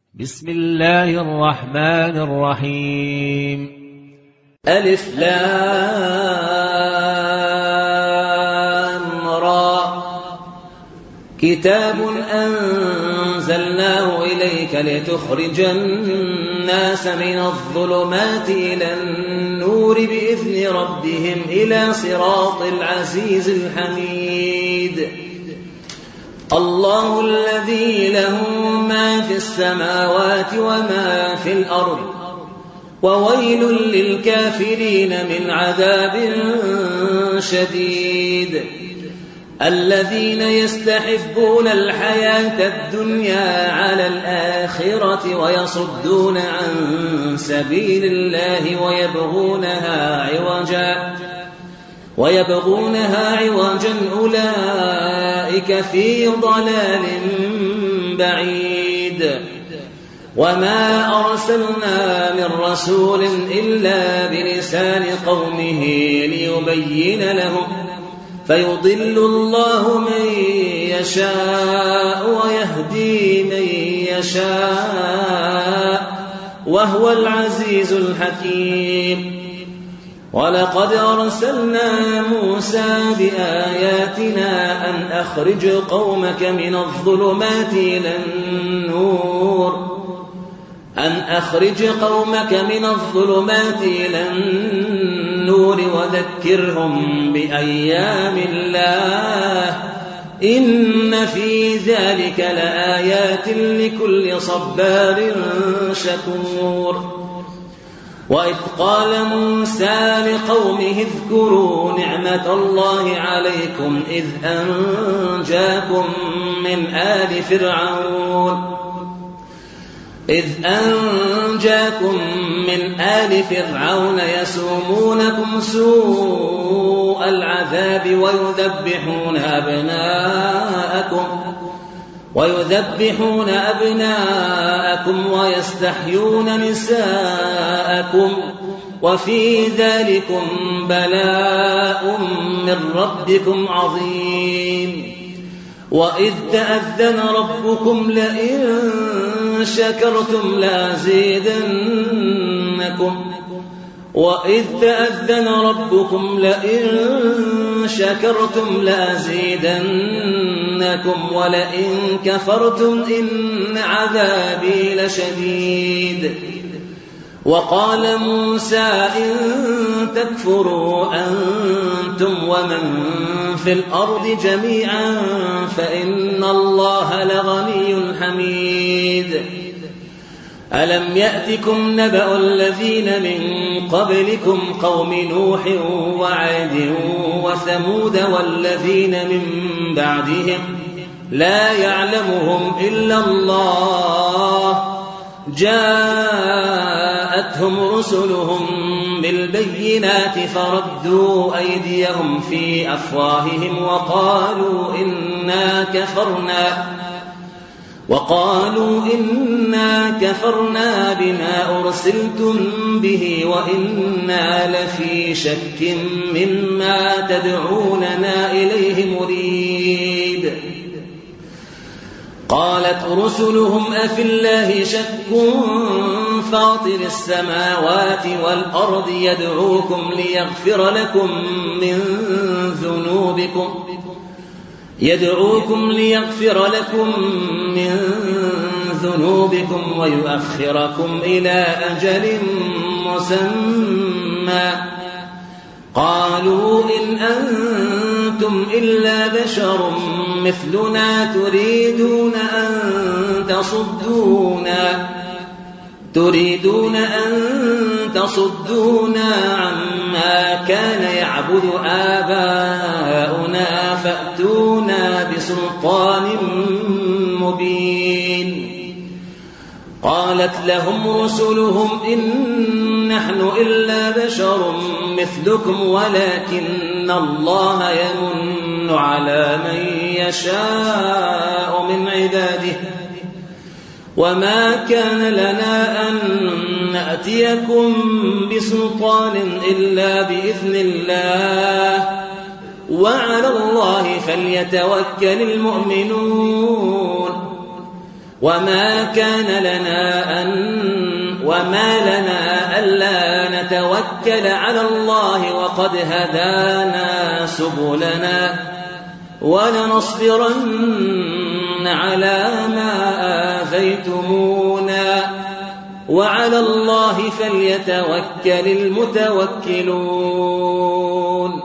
بسم الله الرحمن الرحيم. ألف لام را. كتاب أنزلناه إليك لتخرج الناس من الظلمات إلى النور بإذن ربهم إلى صراط العزيز الحميد. الله الذي له ما في السماوات وما في الأرض وويل للكافرين من عذاب شديد. الذين يستحبون الحياة الدنيا على الآخرة ويصدون عن سبيل الله ويبغونها عوجا أولئك في ضلال بعيد. وما أرسلنا من رسول إلا بلسان قومه ليبين لهم فيضل الله من يشاء ويهدي من يشاء وهو العزيز الحكيم. ولقد أرسلنا موسى بآياتنا أن أخرج قومك من الظلمات إلى النور وذكرهم بأيام الله إن في ذلك لآيات لكل صبار شكور. وإذ قال موسى لقومه اذكروا نعمة الله عليكم إذ أنجاكم من آل فرعون يسومونكم سوء العذاب ويذبحون أبناءكم ويستحيون نساءكم وفي ذلكم بلاء من ربكم عظيم. وإذ تأذن ربكم لئن شكرتم لأزيدنكم ولئن كفرتم إن عذابي لشديد. وقال موسى إن تكفروا أنتم ومن في الأرض جميعا فإن الله لغني حميد. ألم يأتكم نبأ الذين من قبلكم قوم نوح وعاد وثمود والذين من بعدهم لا يعلمهم إلا الله جاءتهم رسلهم بالبينات فردوا أيديهم في أفواههم وقالوا إنا كفرنا بما أرسلتم به وإنا لفي شك مما تدعوننا إليه مريب. قالت رسلهم أفي الله شك فاطر السماوات والأرض يدعوكم ليغفر لكم من ذنوبكم ويؤخركم إلى أجل مسمى. قالوا إن أنتم إلا بشر مثلنا تريدون أن تصدونا عما كان يعبد آباؤنا فأتونا بسلطان مبين. قالت لهم رسلهم إن نحن إلا بشر مثلكم ولكن الله يمن على من يشاء من عباده وما كان لنا أن نأتيكم بسلطان إلا بإذن الله وعلى الله فليتوكل المؤمنون. وما لنا ألا نتوكل على الله وقد هدانا سبلنا ولنصبرن على ما آذيتمونا وعلى الله فليتوكل المتوكلون.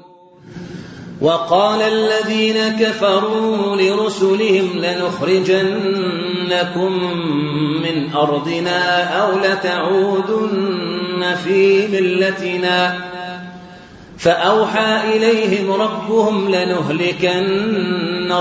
وقال الذين كفروا لرسلهم لنخرجنكم من أرضنا أو لتعودن في ملتنا فأوحى إليهم ربهم لنهلكن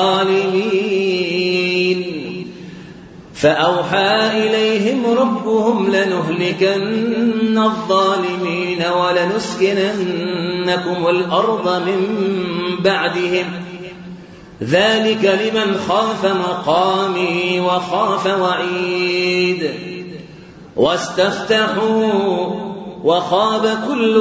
الظالمين ولنسكننكم الأرض من بعدهم ذلك لمن خاف مقامي وخاف وعيد. واستفتحوا وخاب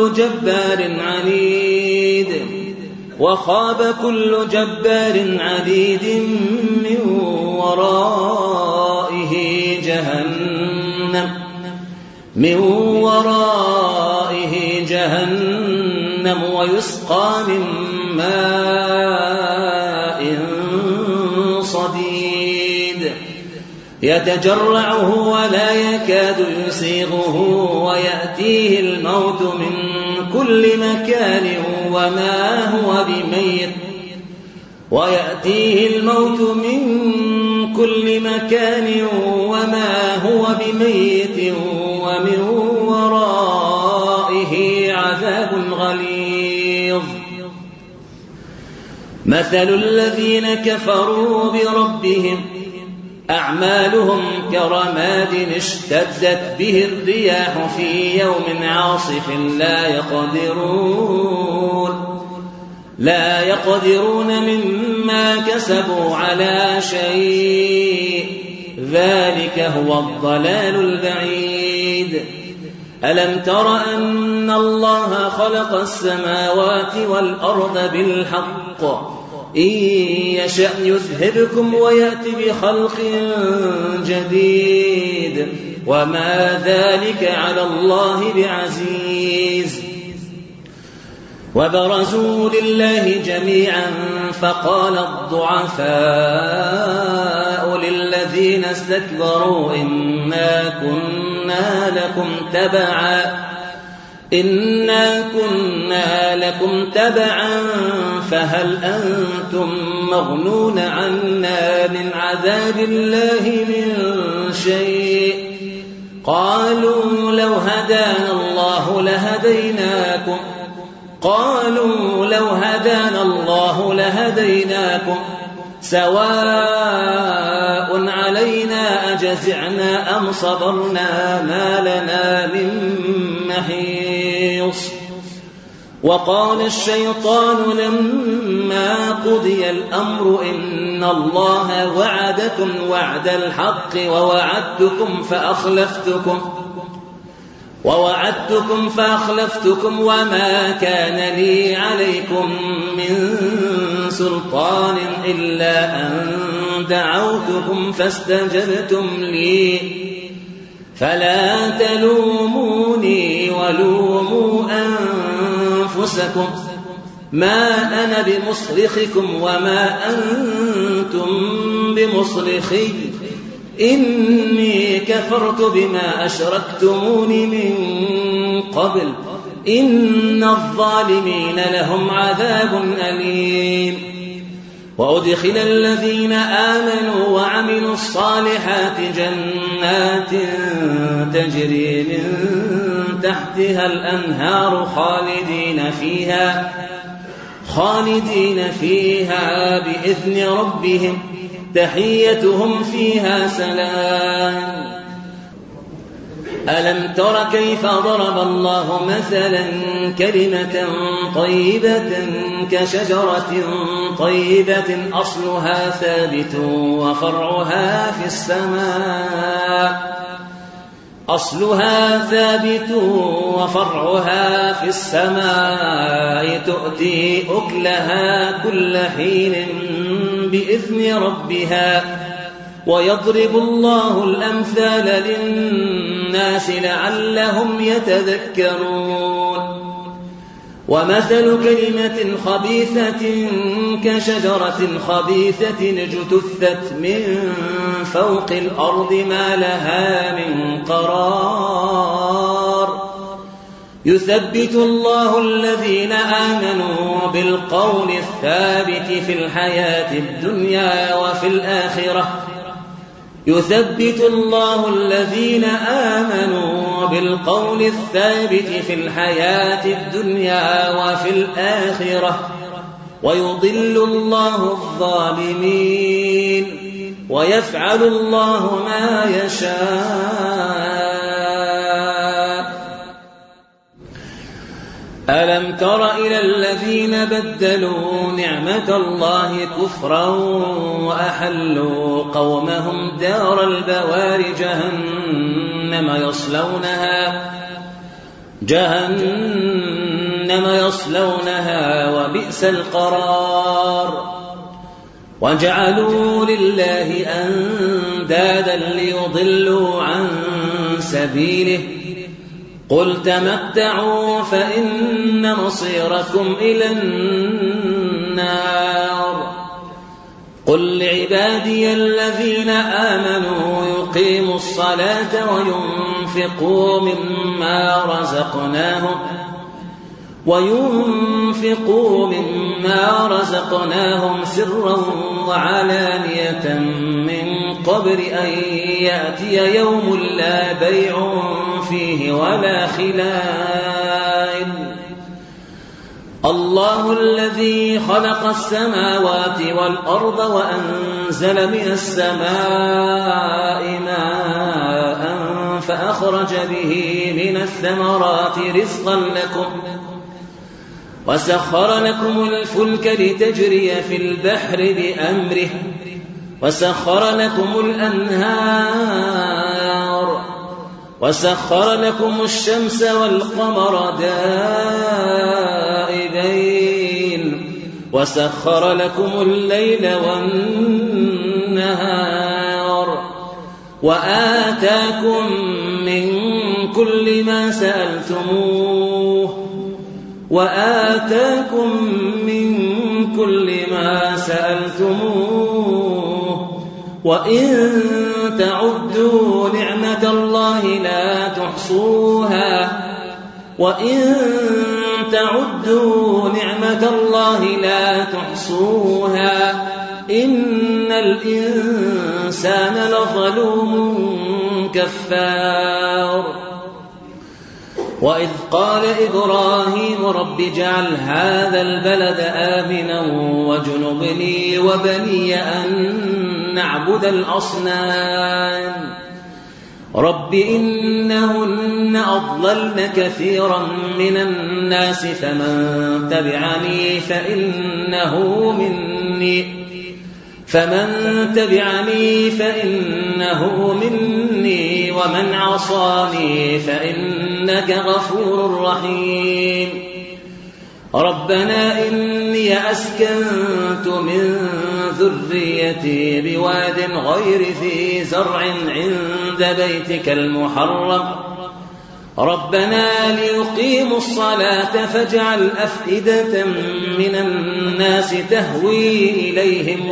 كل جبار عنيد من ورائه جهنم ويسقى من ماء صديد يتجرعه ولا يكاد يسيغه ويأتيه الموت من كل مكان وما هو بميت ومن ورائه عذاب غليظ. مثل الذين كفروا بربهم أعمالهم كرماد اشتدت به الرياح في يوم عاصف لا يقدرون مما كسبوا على شيء ذلك هو الضلال البعيد. ألم تر أن الله خلق السماوات والأرض بالحق إن يشأ يذهبكم ويأتي بخلق جديد وما ذلك على الله بعزيز. وبرزوا لله جميعا فقال الضعفاء للذين استكبروا إنا كنا لكم تبعا فهل أنتم مغنون عنا من عذاب الله من شيء قالوا لو هدانا الله لهديناكم سواء علينا أجزعنا أم صبرنا ما لنا من محيص. وقال الشيطان لما قضي الأمر إن الله وعدكم وعد الحق ووعدتكم فأخلفتكم وما كان لي عليكم من سلطان إلا أن دعوتكم فاستجبتم لي فلا تلوموني ولوموا أنفسكم ما أنا بمصرخكم وما أنتم بمصرخي إني كفرت بما أشركتمون من قبل إن الظالمين لهم عذاب أليم. وأدخل الذين آمنوا وعملوا الصالحات جنات تجري من تحتها الأنهار خالدين فيها بإذن ربهم تحيتهم فيها سلام. ألم تر كيف ضرب الله مثلا كلمة طيبة كشجرة طيبة أصلها ثابت وفرعها في السماء تؤتي أكلها كل حين بإذن ربها ويضرب الله الأمثال للناس لعلهم يتذكرون ومثل كلمة خبيثة كشجرة خبيثة اجتثت من فوق الأرض ما لها من قرار يثبت الله الذين آمنوا بالقول الثابت في الحياة الدنيا وفي الآخرة يثبت الله الذين آمنوا بالقول الثابت في الحياة الدنيا وفي الآخرة ويضل الله الظالمين ويفعل الله ما يشاء. ألم تر إلى الذين بدلوا نعمة الله كفرا وأحلوا قومهم دار البوار جهنم يصلونها وبئس القرار وجعلوا لله أندادا ليضلوا عن سبيله قل تمتعوا فإن مصيركم إلى النار قل لعبادي الذين آمنوا يقيموا الصلاة وينفقوا مما رزقناهم سرا وعلانية من قبل أن يأتي يوم لا بيع فيه ولا خلال الله الذي خلق السماوات والأرض وأنزل من السماء ماء فأخرج به من الثمرات رزقا لكم وسخر لكم الفلك لتجري في البحر بأمره وسخر لكم الأنهار وسخر لكم الشمس والقمر دائبين وسخر لكم الليل والنهار وآتاكم من كل ما سألتموه وإن تعدوا نعمة الله لا تحصوها إن الإنسان لظلوم كفار وإذ قال إبراهيم رب اجعل هذا البلد آمنا واجنبني وبني أن نعبد الأصنام رب إنهن أضللن كثيرا من الناس فمن تبعني فإنه مني ومن عصاني فإنك غفور رحيم ربنا إني أسكنت من ذريتي بواد غير ذي زرع عند بيتك المحرم ربنا ليقيموا الصلاة فاجعل أفئدة من الناس تهوي إليهم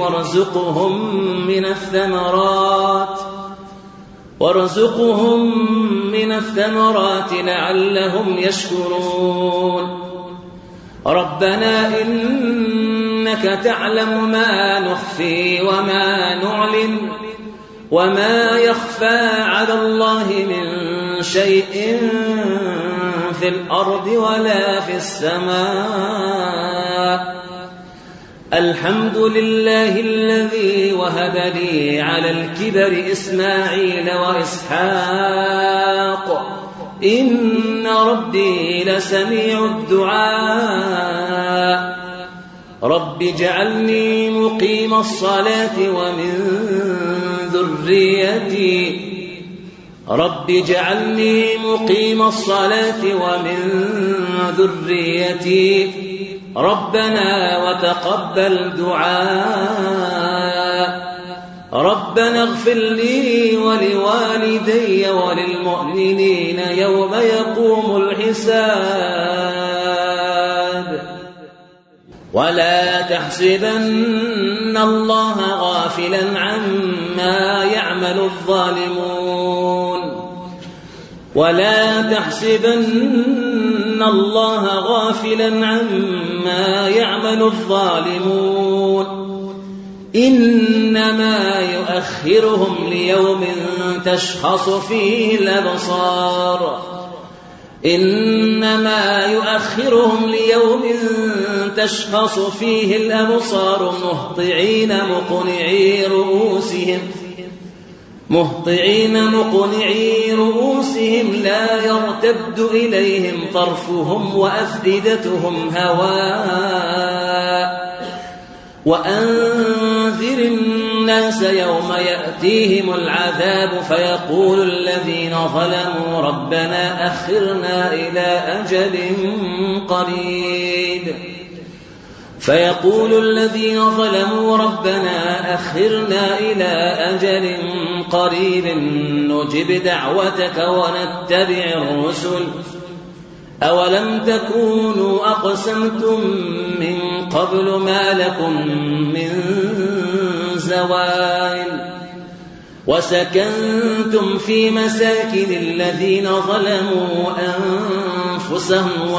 وارزقهم من الثمرات لعلهم يشكرون ربنا إنك تعلم ما نخفي وما نعلن وما يخفى على الله من شيء في الأرض ولا في السماء الحمد لله الذي وهب لي على الكبر إسماعيل وإسحاق إن ربي لسميع الدعاء رب اجعلني مقيم الصلاة ومن ذريتي ربنا وتقبل دعاء ربنا اغفر لي ولوالدي وللمؤمنين يوم يقوم الحساب ولا تحسبن الله غافلا عما يعمل الظالمون ولا تحسبن الله غافلا عما يعمل الظالمون إنما يؤخرهم ليوم تشخص فيه الأبصار إنما يؤخرهم ليوم تشخص فيه الأبصار مهطعين مقنعي رؤوسهم لا يرتد إليهم طرفهم وأفئدتهم هواء وأنذر الناس يوم يأتيهم العذاب فيقول الذين ظلموا ربنا أخرنا إلى أجل قريب نجب دعوتك ونتبع الرسل أولم تكونوا أقسمتم من قبل ما لكم من زوال وسكنتم في مساكن الذين ظلموا أنفسهم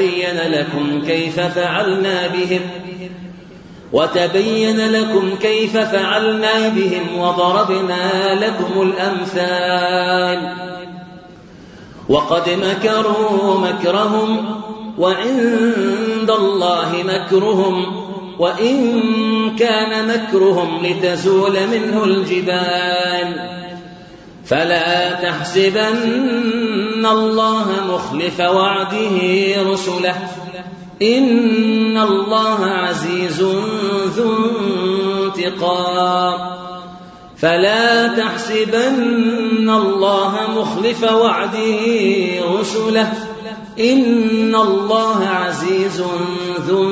وتبين لكم كيف فعلنا بهم وضربنا لكم الأمثال وقد مكروا مكرهم وعند الله مكرهم وإن كان مكرهم لتزول منه الجبال فلا تحسبن الله مخلف وعده رسله إن الله عزيز ذو انتقام فلا تحسبن الله مخلف وعده رسله إن الله عزيز ذو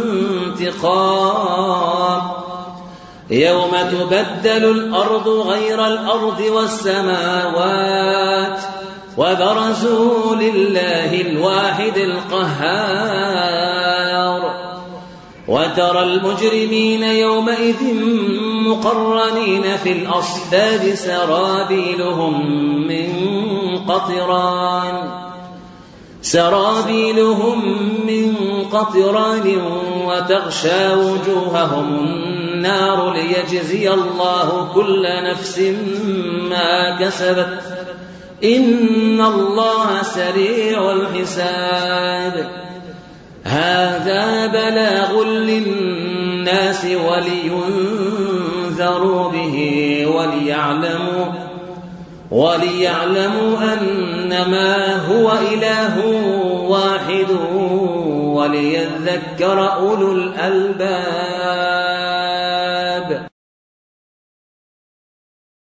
انتقام يوم تبدل الأرض غير الأرض والسماوات وبرزوا لله الواحد القهار وترى المجرمين يومئذ مقرنين في الأصفاد سرابيلهم من قطران وتغشى وجوههم النار ليجزي الله كل نفس ما كسبت إن الله سريع الحساب هذا بلاغ للناس ولينذروا به وليعلموا أنما هو إله واحد وليذكر أولو الألباب